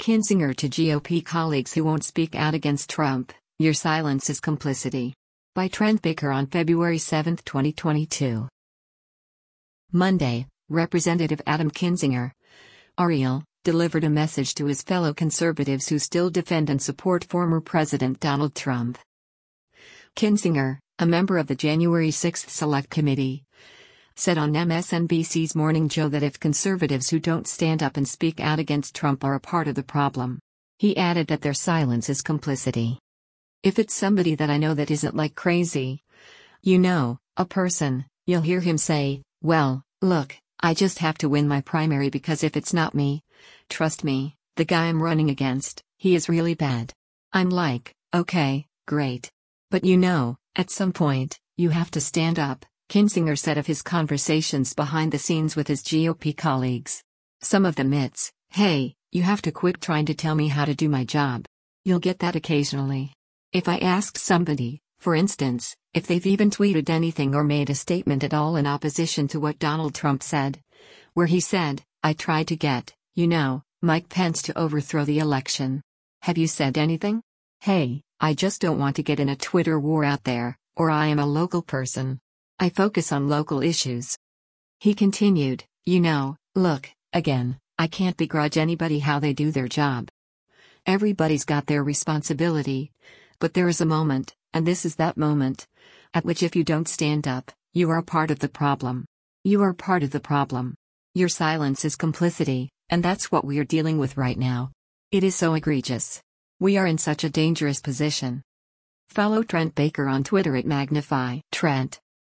Kinzinger to GOP colleagues who won't speak out against Trump, your silence is complicity. By Trent Baker on February 7, 2022. Monday, Representative Adam Kinzinger, Ariel, delivered a message to his fellow conservatives who still defend and support former President Donald Trump. Kinzinger, a member of the January 6 Select Committee, said on MSNBC's Morning Joe that if conservatives who don't stand up and speak out against Trump are a part of the problem, he added that their silence is complicity. If it's somebody that I know that isn't like crazy, a person, you'll hear him say, well, look, I just have to win my primary because if it's not me, trust me, the guy I'm running against, he is really bad. I'm like, okay, great. But at some point, you have to stand up, Kinzinger said of his conversations behind the scenes with his GOP colleagues. Some of them it's, hey, you have to quit trying to tell me how to do my job. You'll get that occasionally. If I asked somebody, for instance, if they've even tweeted anything or made a statement at all in opposition to what Donald Trump said, where he said, I tried to get, Mike Pence to overthrow the election. Have you said anything? Hey, I just don't want to get in a Twitter war out there, or I am a local person. I focus on local issues. He continued, look, again, I can't begrudge anybody how they do their job. Everybody's got their responsibility. But there is a moment, and this is that moment, at which if you don't stand up, you are a part of the problem. You are part of the problem. Your silence is complicity, and that's what we are dealing with right now. It is so egregious. We are in such a dangerous position. Follow Trent Baker on Twitter at Magnify Trent.